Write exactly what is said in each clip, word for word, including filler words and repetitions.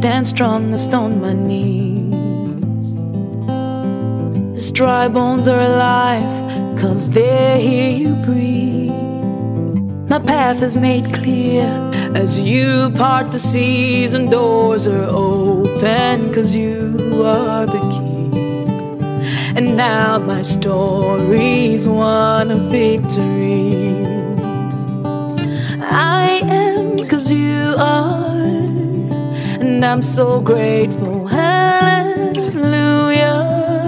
stand strongest on my knees. These dry bones are alive, cause they hear you breathe. My path is made clear as you part the seas, and doors are open cause you are the key. And now my story's one of victory. I am cause you are, and I'm so grateful. Hallelujah.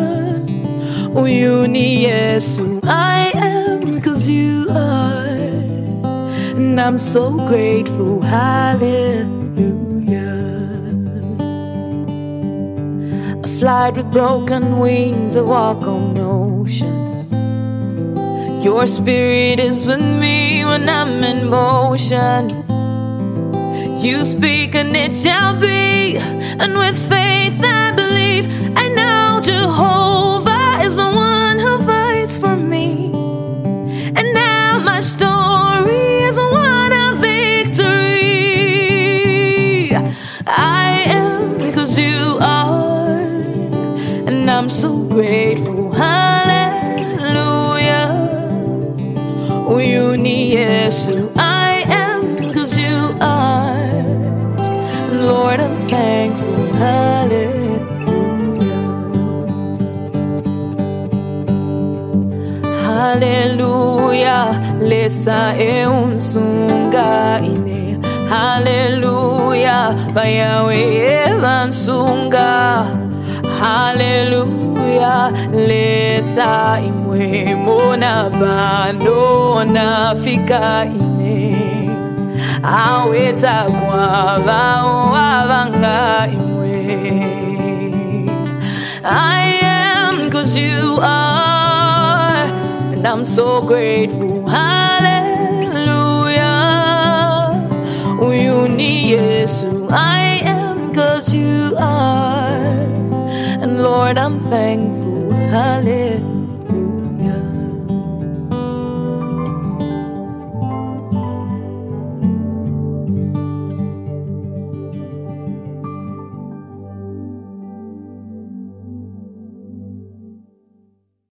You ni Yesu. I am cause you are, and I'm so grateful. Hallelujah. I fly with broken wings, I walk on oceans. Your spirit is with me when I'm in motion. You speak and it shall be, and with faith I believe. I know Jehovah is the one who fights for me. And now my story is one of victory. I am because you are, and I'm so grateful. Hallelujah. You ni Yesu. I am because you are, Lord, I'm thankful. Hallelujah. Hallelujah. Lesa e unsunga ine. Hallelujah. Bayawe evansunga. Hallelujah. Lesa imwe mona bando na fika ine. Aweta kwa vao avanga imwe. I am cause you are, and I'm so grateful. Hallelujah. You ni Yesu. I am cause you are, and Lord, I'm thankful. Hallelujah.